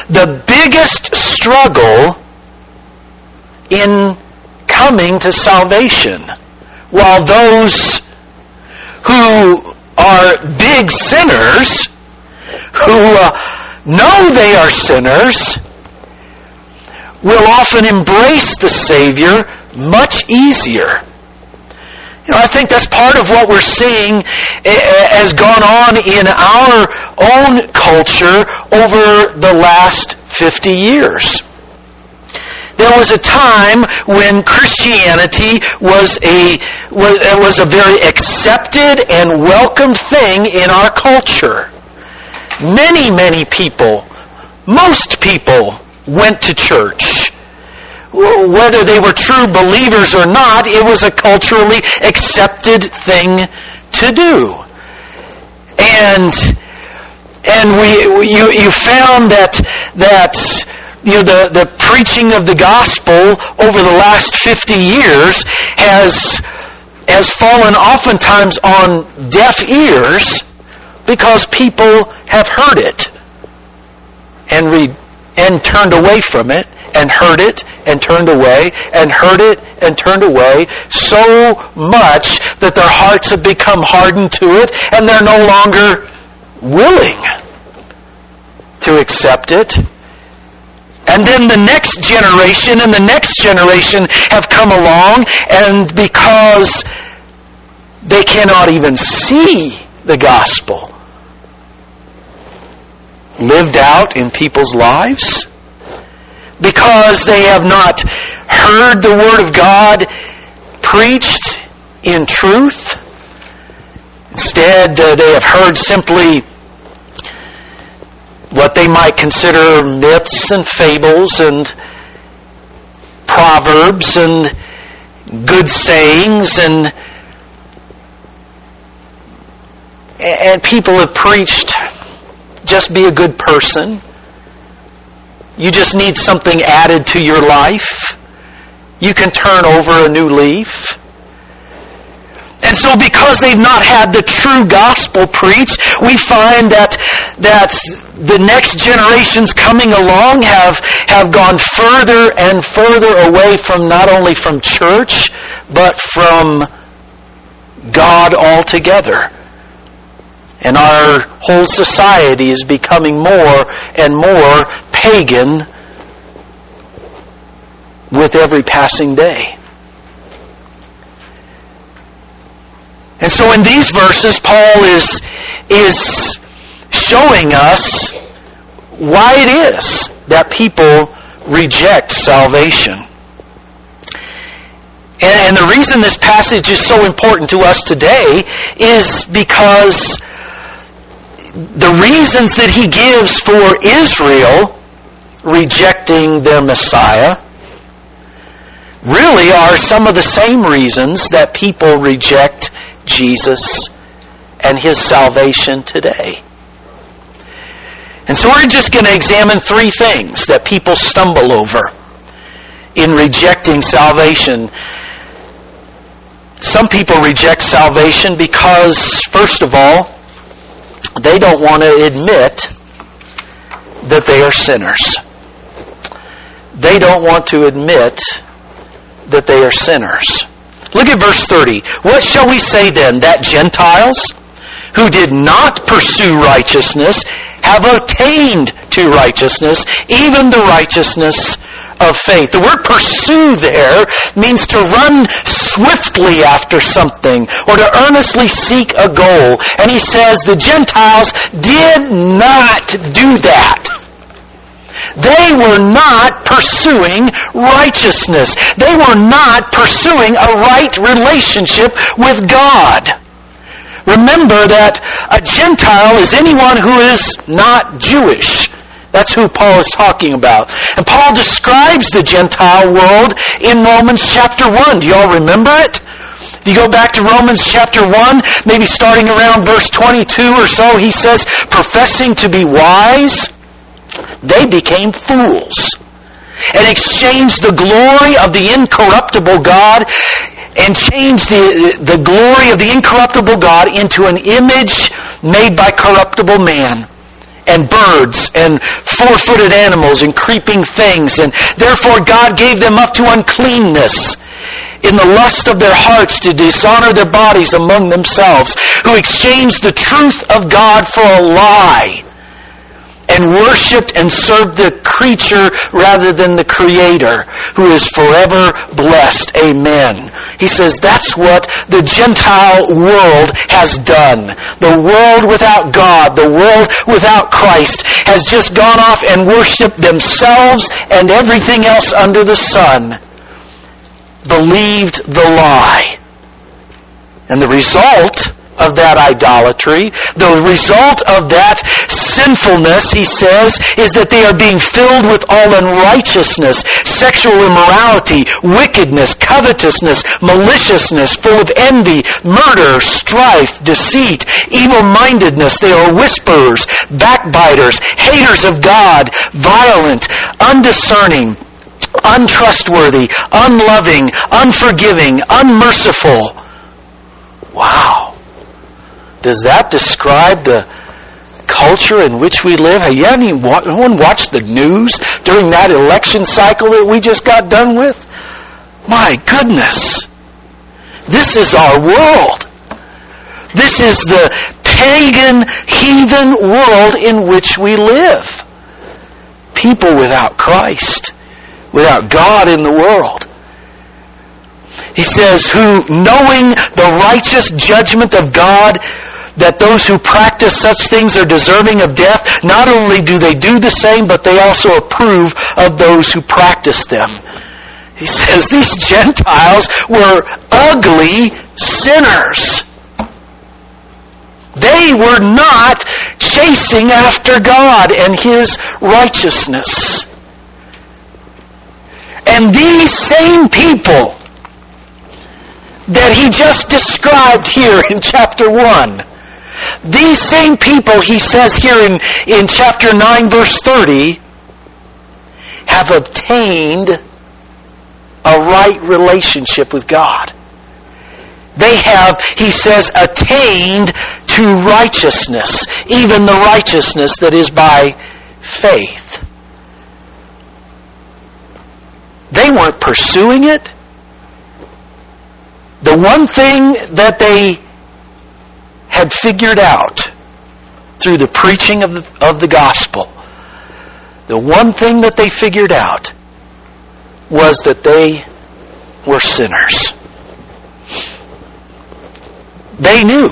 the biggest struggle in coming to salvation, while those who are big sinners, who know they are sinners, will often embrace the Savior much easier. I think that's part of what we're seeing has gone on in our own culture over the last 50 years. There was a time when Christianity was a very accepted and welcomed thing in our culture. Many people, most people, went to church. Whether they were true believers or not, it was a culturally accepted thing to do. And you found that the preaching of the gospel over the last 50 years has fallen oftentimes on deaf ears because people have heard it and turned away from it, and heard it and turned away, and heard it and turned away, so much that their hearts have become hardened to it, and they're no longer willing to accept it. And then the next generation and the next generation have come along, and because they cannot even see the gospel lived out in people's lives, because they have not heard the Word of God preached in truth. Instead, they have heard simply what they might consider myths and fables and proverbs and good sayings, and people have preached, just be a good person. You just need something added to your life. You can turn over a new leaf. And so because they've not had the true gospel preached, we find that the next generations coming along have gone further and further away from not only from church, but from God altogether. And our whole society is becoming more and more pagan with every passing day. And so in these verses, Paul is showing us why it is that people reject salvation. And the reason this passage is so important to us today is because the reasons that he gives for Israel rejecting their Messiah really are some of the same reasons that people reject Jesus and his salvation today. And so we're just going to examine three things that people stumble over in rejecting salvation. Some people reject salvation because, first of all, they don't want to admit that they are sinners. They don't want to admit that they are sinners. Look at verse 30. What shall we say then? That Gentiles who did not pursue righteousness have attained to righteousness, even the righteousness of faith. The word pursue there means to run swiftly after something or to earnestly seek a goal. And he says the Gentiles did not do that. They were not pursuing righteousness. They were not pursuing a right relationship with God. Remember that a Gentile is anyone who is not Jewish. That's who Paul is talking about. And Paul describes the Gentile world in Romans chapter 1. Do you all remember it? If you go back to Romans chapter 1, maybe starting around verse 22 or so, he says, professing to be wise, they became fools and exchanged the glory of the incorruptible God and changed the glory of the incorruptible God into an image made by corruptible man and birds and four-footed animals and creeping things. And therefore God gave them up to uncleanness in the lust of their hearts to dishonor their bodies among themselves, who exchanged the truth of God for a lie and worshipped and served the creature rather than the Creator, who is forever blessed. Amen. He says that's what the Gentile world has done. The world without God, the world without Christ, has just gone off and worshipped themselves and everything else under the sun. Believed the lie. And the result of that idolatry, the result of that sinfulness, he says, is that they are being filled with all unrighteousness, sexual immorality, wickedness, covetousness, maliciousness, full of envy, murder, strife, deceit, evil-mindedness. They are whisperers, backbiters, haters of God, violent, undiscerning, untrustworthy, unloving, unforgiving, unmerciful. Wow. Does that describe the culture in which we live? Have you anyone watched the news during that election cycle that we just got done with? My goodness. This is our world. This is the pagan, heathen world in which we live. People without Christ, without God in the world. He says, who, knowing the righteous judgment of God, that those who practice such things are deserving of death, not only do they do the same, but they also approve of those who practice them. He says these Gentiles were ugly sinners. They were not chasing after God and His righteousness. And these same people that he just described here in chapter 1, these same people, he says here in chapter 9, verse 30, have obtained a right relationship with God. They have, he says, attained to righteousness, even the righteousness that is by faith. They weren't pursuing it. The one thing that they had figured out through the preaching of the gospel, the one thing that they figured out was that they were sinners. They knew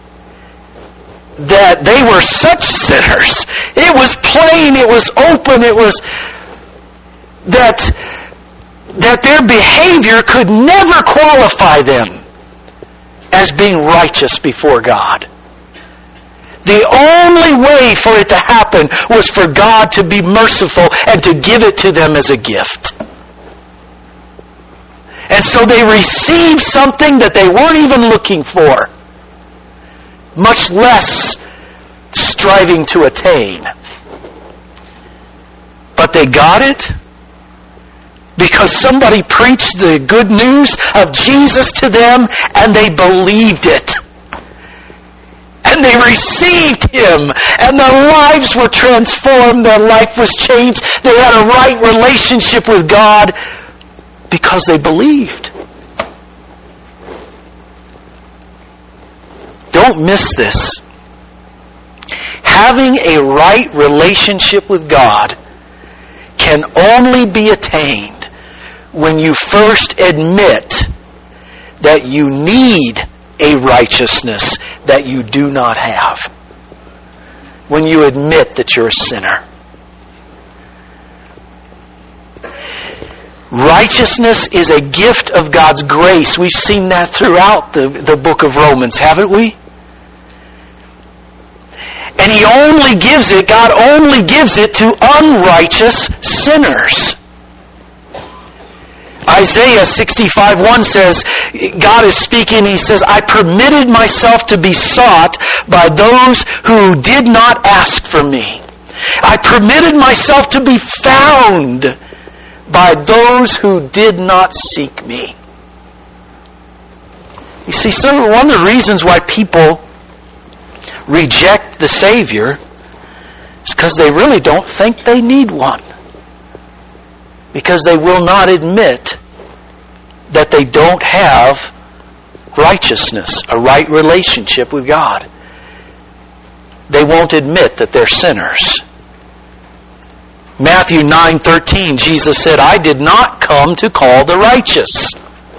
that they were such sinners. It was plain, it was open, it was that their behavior could never qualify them as being righteous before God. The only way for it to happen was for God to be merciful and to give it to them as a gift. And so they received something that they weren't even looking for, much less striving to attain. But they got it because somebody preached the good news of Jesus to them and they believed it. And they received Him and their lives were transformed, their life was changed, they had a right relationship with God because they believed. Don't miss this. Having a right relationship with God can only be attained when you first admit that you need a righteousness that you do not have. When you admit that you're a sinner. Righteousness is a gift of God's grace. We've seen that throughout the book of Romans, haven't we? And He only gives it, God only gives it to unrighteous sinners. Isaiah 65:1 says, God is speaking, He says, I permitted myself to be sought by those who did not ask for me. I permitted myself to be found by those who did not seek me. You see, one of the reasons why people reject the Savior It's because they really don't think they need one. Because they will not admit that they don't have righteousness, a right relationship with God. They won't admit that they're sinners. Matthew 9:13, Jesus said, I did not come to call the righteous.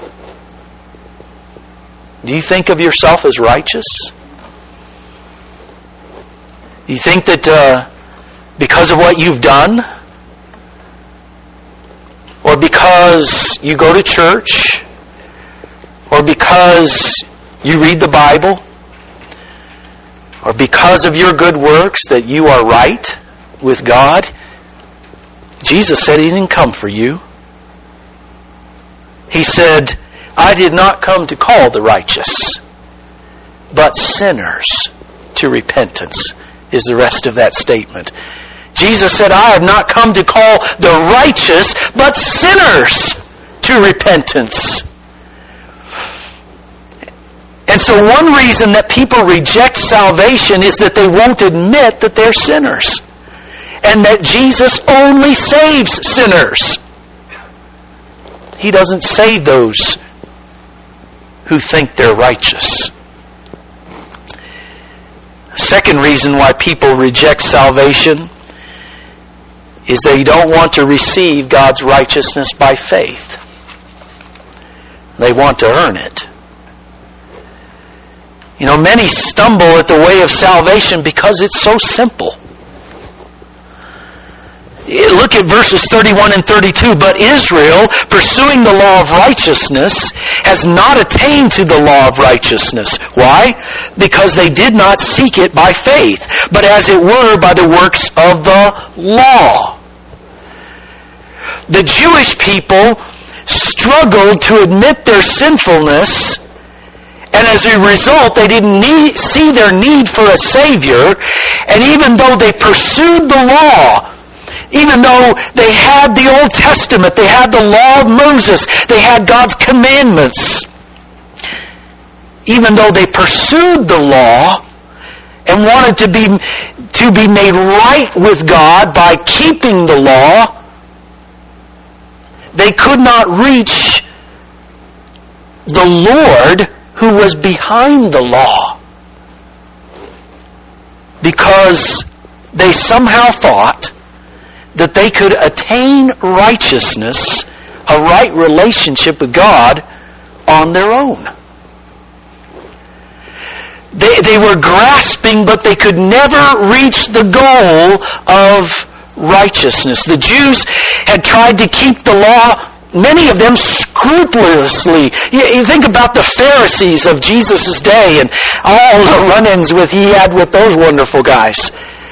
Do you think of yourself as righteous? Do you think that because of what you've done, or because you go to church, or because you read the Bible, or because of your good works that you are right with God? Jesus said He didn't come for you. He said, I did not come to call the righteous, but sinners to repentance, is the rest of that statement. Jesus said, I have not come to call the righteous, but sinners to repentance. And so one reason that people reject salvation is that they won't admit that they're sinners. And that Jesus only saves sinners. He doesn't save those who think they're righteous. The second reason why people reject salvation is they don't want to receive God's righteousness by faith. They want to earn it. You know, many stumble at the way of salvation because it's so simple. Look at verses 31 and 32. But Israel, pursuing the law of righteousness, has not attained to the law of righteousness. Why? Because they did not seek it by faith, but as it were by the works of the law. The Jewish people struggled to admit their sinfulness, and as a result, they didn't see their need for a Savior, and even though they pursued the law, even though they had the Old Testament, they had the law of Moses, they had God's commandments. Even though they pursued the law and wanted to be made right with God by keeping the law, they could not reach the Lord who was behind the law. Because they somehow thought that they could attain righteousness, a right relationship with God, on their own. They were grasping, but they could never reach the goal of righteousness. The Jews had tried to keep the law, many of them scrupulously. You think about the Pharisees of Jesus' day and all the run-ins he had with those wonderful guys.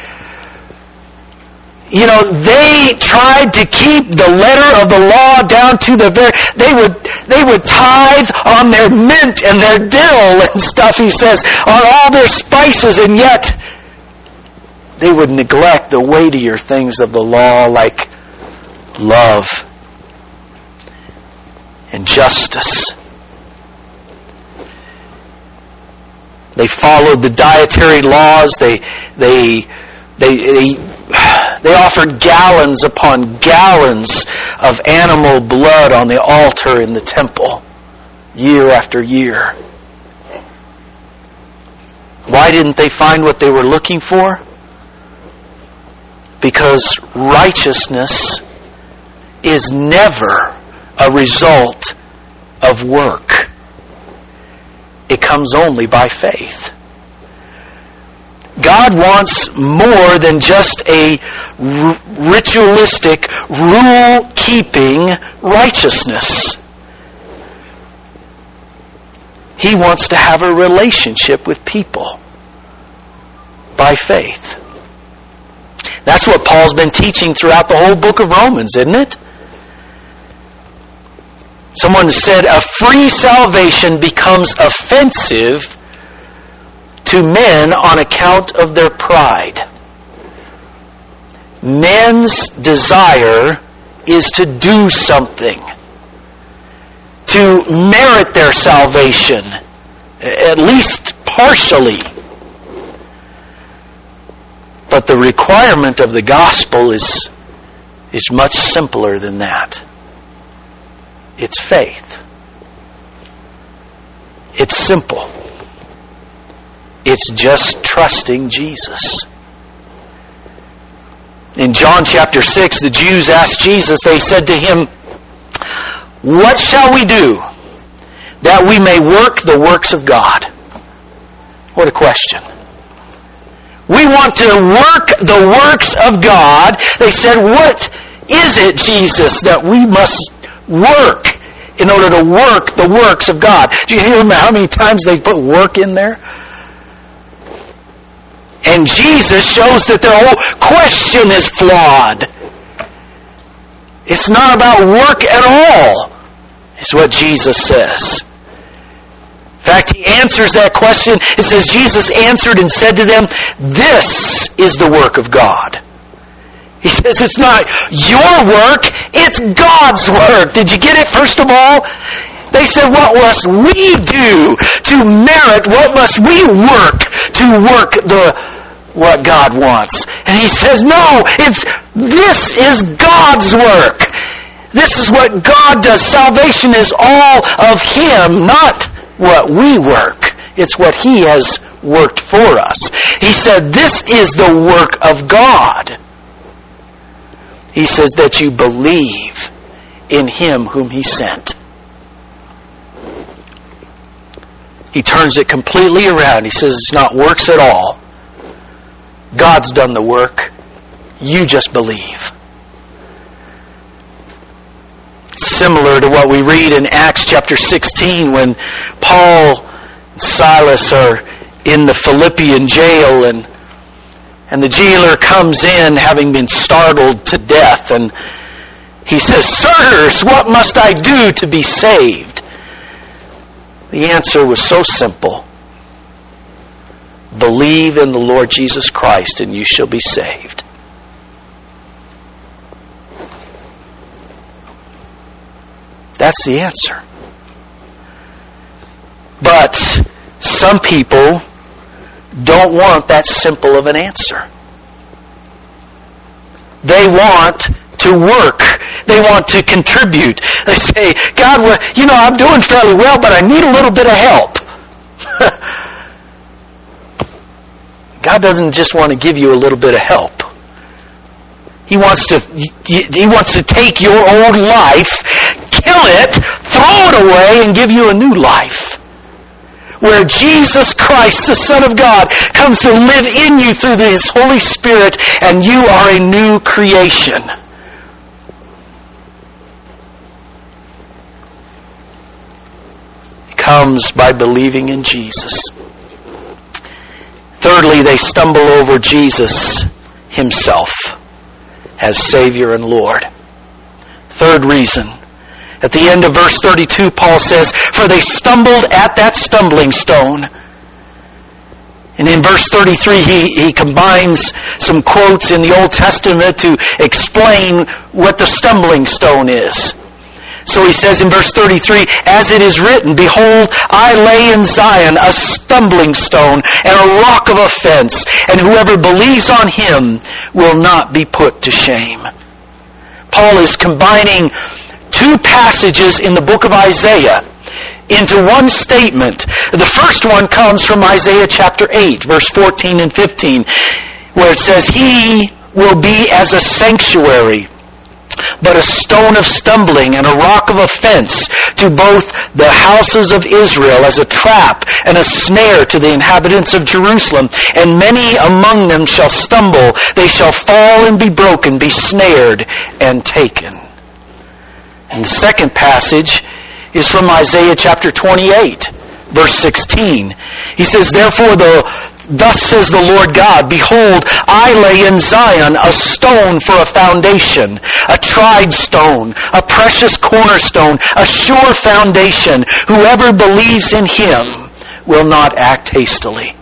You know, they tried to keep the letter of the law down to the very... They would tithe on their mint and their dill and stuff, he says, on all their spices, and yet they would neglect the weightier things of the law like love and justice. They followed the dietary laws. They offered gallons upon gallons of animal blood on the altar in the temple, year after year. Why didn't they find what they were looking for? Because righteousness is never a result of work. It comes only by faith. God wants more than just a ritualistic, rule-keeping righteousness. He wants to have a relationship with people by faith. That's what Paul's been teaching throughout the whole book of Romans, isn't it? Someone said, a free salvation becomes offensive to men on account of their pride. Men's desire is to do something, to merit their salvation, at least partially. But the requirement of the gospel is much simpler than that. It's faith. It's simple. It's just trusting Jesus. In John chapter 6, the Jews asked Jesus, they said to him, "What shall we do that we may work the works of God?" What a question. We want to work the works of God. They said, "What is it, Jesus, that we must work in order to work the works of God?" Do you hear how many times they put work in there? And Jesus shows that their whole question is flawed. It's not about work at all, is what Jesus says. In fact, he answers that question. It says, Jesus answered and said to them, "This is the work of God." He says it's not your work, it's God's work. Did you get it, first of all? They said, what must we do to merit, what must we work to work what God wants? And he says, no, this is God's work. This is what God does. Salvation is all of Him, not what we work. It's what He has worked for us. He said, this is the work of God. He says that you believe in Him whom He sent. He turns it completely around. He says it's not works at all. God's done the work. You just believe. Similar to what we read in Acts chapter 16 when Paul and Silas are in the Philippian jail and the jailer comes in having been startled to death and he says, "Sirs, what must I do to be saved?" The answer was so simple. Believe in the Lord Jesus Christ and you shall be saved. That's the answer. But some people don't want that simple of an answer. They want to work. They want to contribute. They say, God, I'm doing fairly well, but I need a little bit of help. God doesn't just want to give you a little bit of help. He wants to take your old life, kill it, throw it away, and give you a new life. Where Jesus Christ, the Son of God, comes to live in you through His Holy Spirit, and you are a new creation. It comes by believing in Jesus. Thirdly, they stumble over Jesus Himself as Savior and Lord. Third reason. At the end of verse 32, Paul says, "For they stumbled at that stumbling stone." And in verse 33, he combines some quotes in the Old Testament to explain what the stumbling stone is. So he says in verse 33, "As it is written, Behold, I lay in Zion a stumbling stone and a rock of offense, and whoever believes on Him will not be put to shame." Paul is combining two passages in the book of Isaiah into one statement. The first one comes from Isaiah chapter 8, verse 14 and 15, where it says, "He will be as a sanctuary, but a stone of stumbling and a rock of offense to both the houses of Israel, as a trap and a snare to the inhabitants of Jerusalem. And many among them shall stumble. They shall fall and be broken, be snared and taken." And the second passage is from Isaiah chapter 28, verse 16. He says, "Therefore thus says the Lord God, Behold, I lay in Zion a stone for a foundation, a tried stone, a precious cornerstone, a sure foundation. Whoever believes in Him will not act hastily."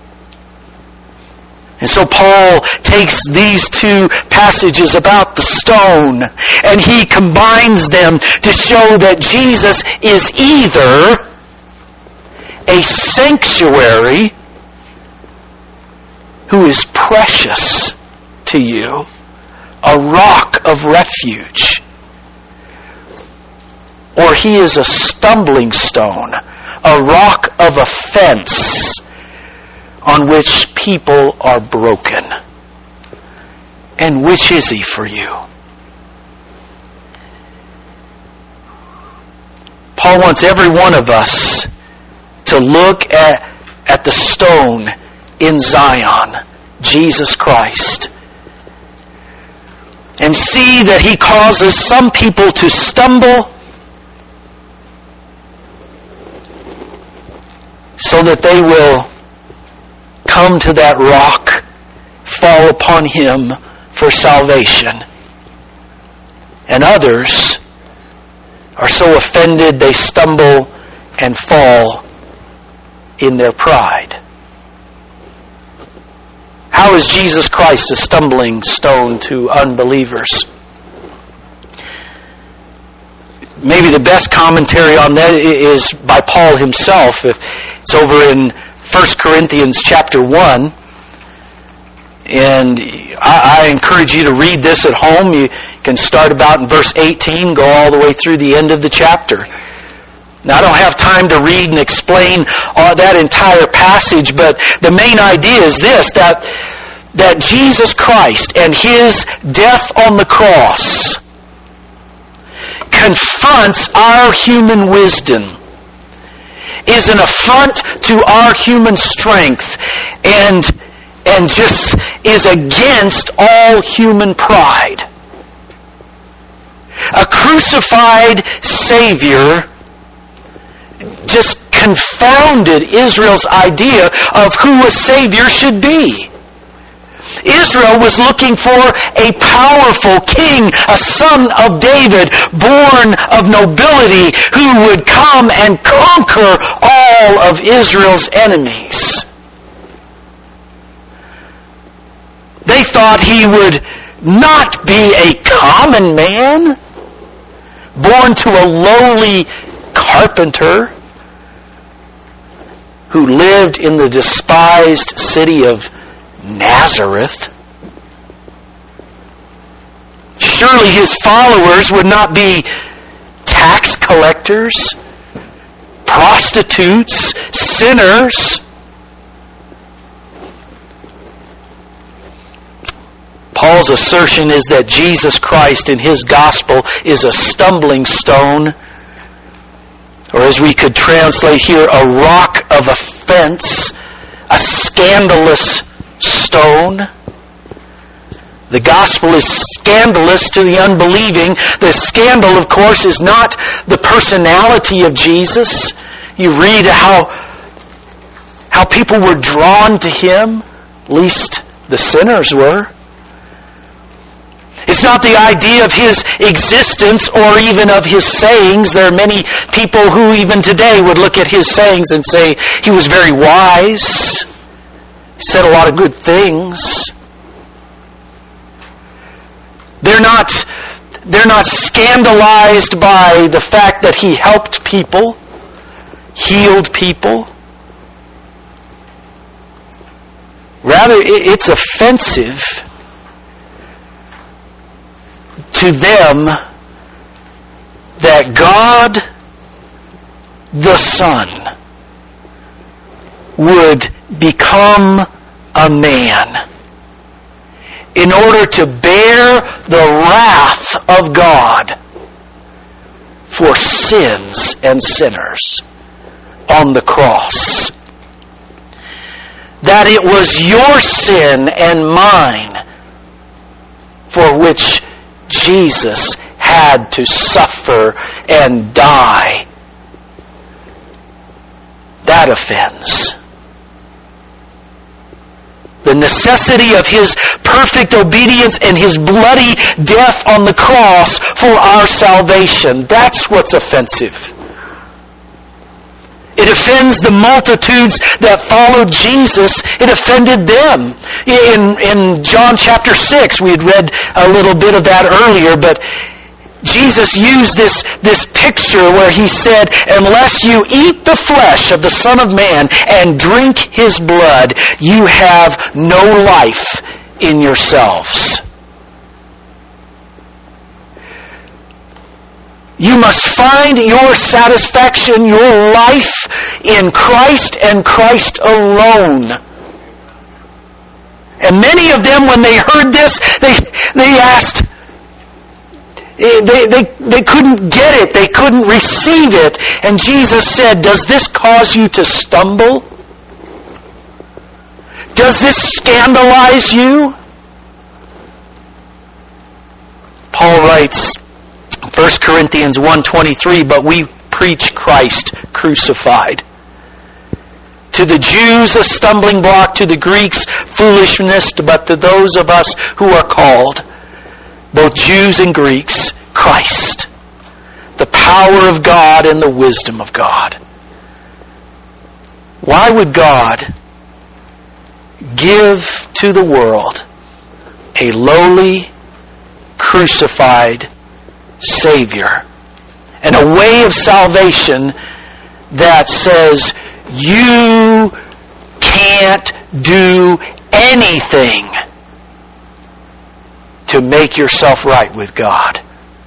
And so Paul takes these two passages about the stone and he combines them to show that Jesus is either a sanctuary who is precious to you, a rock of refuge. Or he is a stumbling stone, a rock of offense on which people are broken. And which is he for you? Paul wants every one of us to look at the stone in Zion, Jesus Christ, and see that he causes some people to stumble so that they will come to that rock, fall upon him for salvation. And others are so offended they stumble and fall in their pride. How is Jesus Christ a stumbling stone to unbelievers? Maybe the best commentary on that is by Paul himself. It's over in 1 Corinthians chapter 1. And I encourage you to read this at home. You can start about in verse 18, go all the way through the end of the chapter. Now, I don't have time to read and explain that entire passage, but the main idea is this, that Jesus Christ and his death on the cross confronts our human wisdom, is an affront to our human strength, and just is against all human pride. A crucified Savior just confounded Israel's idea of who a Savior should be. Israel was looking for a powerful king, a son of David, born of nobility, who would come and conquer all of Israel's enemies. They thought he would not be a common man, born to a lowly carpenter who lived in the despised city of Nazareth. Surely his followers would not be tax collectors, prostitutes, sinners. Paul's assertion is that Jesus Christ in his gospel is a stumbling stone, or as we could translate here, a rock of offense, a scandalous stone. The gospel is scandalous to the unbelieving. The scandal, of course, is not the personality of Jesus. You read how people were drawn to him, at least the sinners were. It's not the idea of his existence or even of his sayings. There are many people who even today would look at his sayings and say he was very wise. He said a lot of good things. They're not scandalized by the fact that he helped people, healed people. Rather, it's offensive to them that God the Son would become a man in order to bear the wrath of God for sins and sinners on the cross. That it was your sin and mine for which Jesus had to suffer and die. That offends. The necessity of his perfect obedience and his bloody death on the cross for our salvation. That's what's offensive. It offends the multitudes that followed Jesus. It offended them. In John chapter 6, we had read a little bit of that earlier, but Jesus used this picture where he said, unless you eat the flesh of the Son of Man and drink his blood, you have no life in yourselves. You must find your satisfaction, your life in Christ and Christ alone. And many of them, when they heard this, they asked, they couldn't get it. They couldn't receive it. And Jesus said, does this cause you to stumble? Does this scandalize you? Paul writes, 1 Corinthians 1:23, but we preach Christ crucified. To the Jews a stumbling block, to the Greeks foolishness, but to those of us who are called, both Jews and Greeks, Christ, the power of God and the wisdom of God. Why would God give to the world a lowly, crucified Savior and a way of salvation that says you can't do anything to make yourself right with God?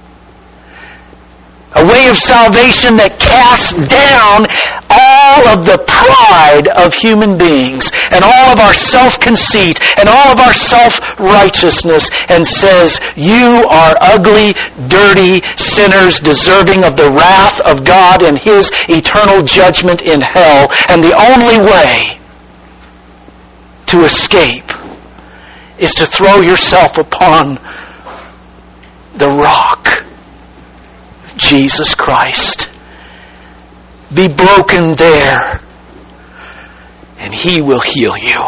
A way of salvation that casts down all of the pride of human beings and all of our self-conceit and all of our self-righteousness and says, you are ugly, dirty sinners deserving of the wrath of God and His eternal judgment in hell. And the only way to escape is to throw yourself upon the rock, Jesus Christ. Be broken there, and He will heal you.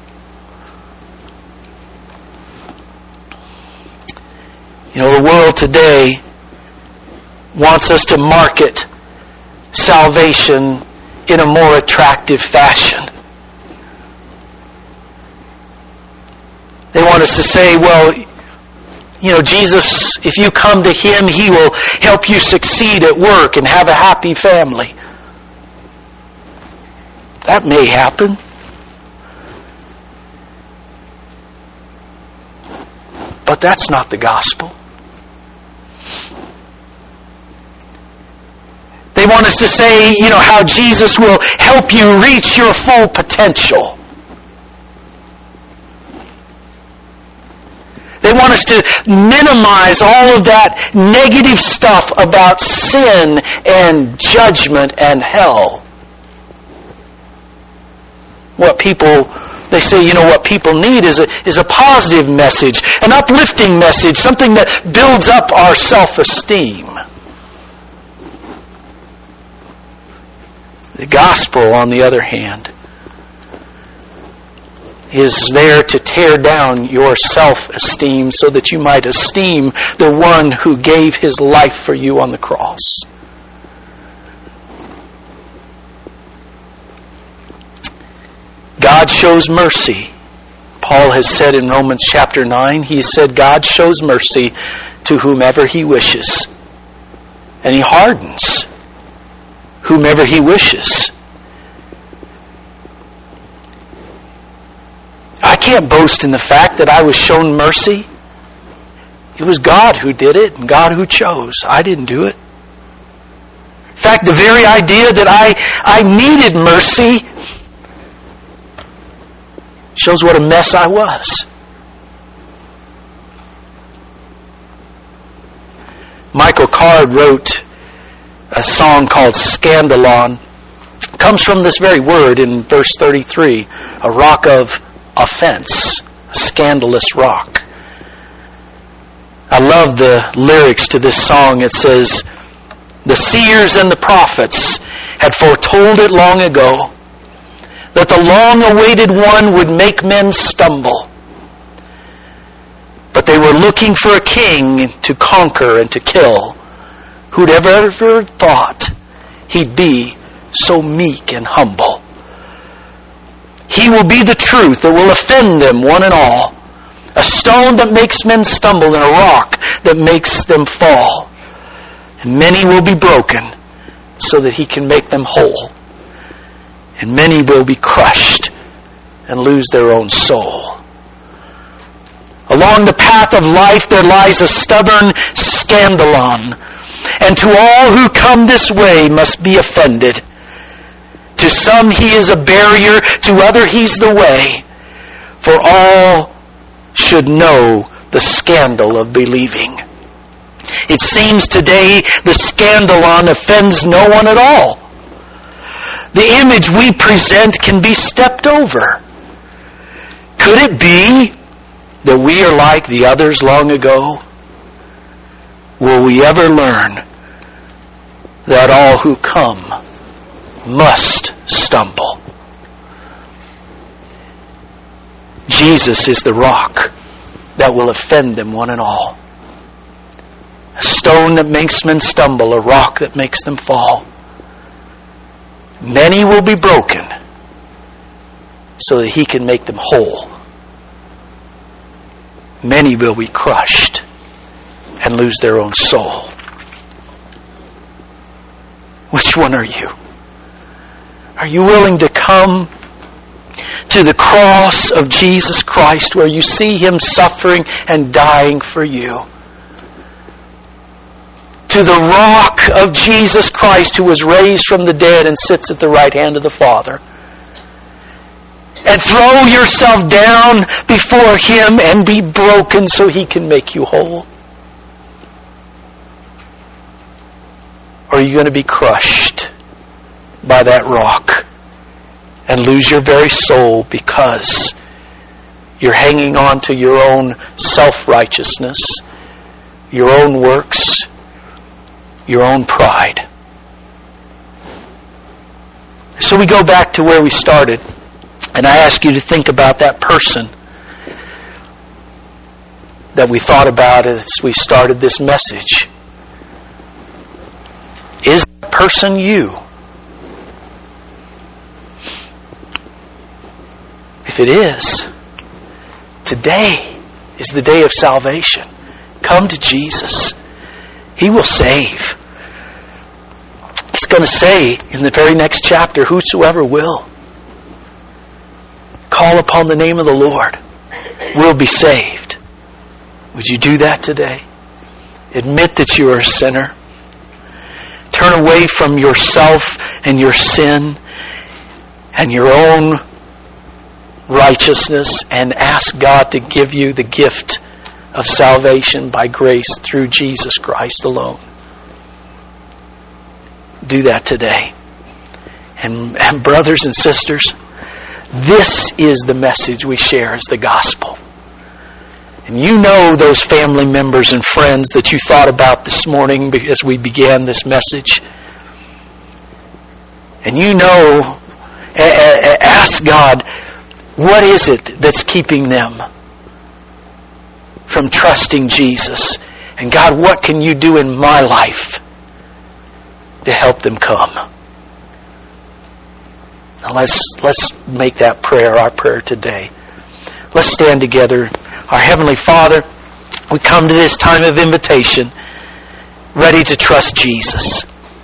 You know, the world today wants us to market salvation in a more attractive fashion. They want us to say, well, you know, Jesus, if you come to Him, He will help you succeed at work and have a happy family. That may happen. But that's not the gospel. They want us to say, you know, how Jesus will help you reach your full potential. They want us to minimize all of that negative stuff about sin and judgment and hell. They say, you know, what people need is a positive message, an uplifting message, something that builds up our self-esteem. The gospel, on the other hand, is there to tear down your self-esteem so that you might esteem the one who gave His life for you on the cross. God shows mercy. Paul has said in Romans chapter 9, he said God shows mercy to whomever He wishes. And He hardens whomever He wishes. I can't boast in the fact that I was shown mercy. It was God who did it and God who chose. I didn't do it. In fact, the very idea that I needed mercy shows what a mess I was. Michael Card wrote a song called Scandalon. It comes from this very word in verse 33, a rock of offense, a scandalous rock. I love the lyrics to this song. It says, the seers and the prophets had foretold it long ago, that the long-awaited one would make men stumble. But they were looking for a king to conquer and to kill. Who'd ever thought He'd be so meek and humble? He will be the truth that will offend them one and all. A stone that makes men stumble and a rock that makes them fall. And many will be broken so that He can make them whole. And many will be crushed and lose their own soul. Along the path of life there lies a stubborn scandalon, and to all who come this way must be offended. To some He is a barrier, to others He's the way. For all should know the scandal of believing. It seems today the scandalon offends no one at all. The image we present can be stepped over. Could it be that we are like the others long ago? Will we ever learn that all who come must stumble? Jesus is the rock that will offend them one and all. A stone that makes men stumble, a rock that makes them fall. Many will be broken so that He can make them whole. Many will be crushed and lose their own soul. Which one are you? Are you willing to come to the cross of Jesus Christ where you see Him suffering and dying for you? To the rock of Jesus Christ who was raised from the dead and sits at the right hand of the Father? And throw yourself down before Him and be broken so He can make you whole? Or are you going to be crushed by that rock and lose your very soul because you're hanging on to your own self-righteousness, your own works, your own pride? So we go back to where we started, and I ask you to think about that person that we thought about as we started this message. Is that person you? If it is, today is the day of salvation. Come to Jesus. He will save. He's going to say in the very next chapter, whosoever will call upon the name of the Lord will be saved. Would you do that today? Admit that you are a sinner. Turn away from yourself and your sin and your own righteousness and ask God to give you the gift of salvation by grace through Jesus Christ alone. Do that today. And brothers and sisters, this is the message we share as the gospel. And you know those family members and friends that you thought about this morning as we began this message. And you know, ask God, what is it that's keeping them from trusting Jesus? And God, what can you do in my life to help them come? Now let's make that prayer our prayer today. Let's stand together. Our Heavenly Father, we come to this time of invitation ready to trust Jesus.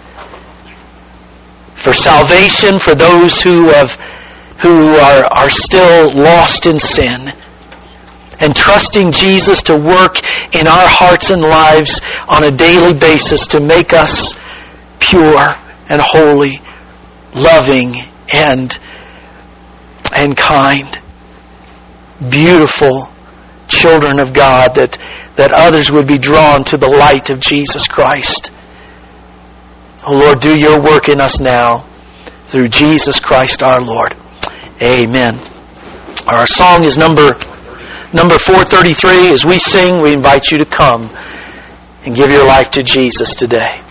For salvation, for those who are still lost in sin, and trusting Jesus to work in our hearts and lives on a daily basis to make us pure and holy, loving and kind, beautiful children of God, that others would be drawn to the light of Jesus Christ. Oh Lord, do your work in us now through Jesus Christ our Lord. Amen. Our song is number 433. As we sing, we invite you to come and give your life to Jesus today.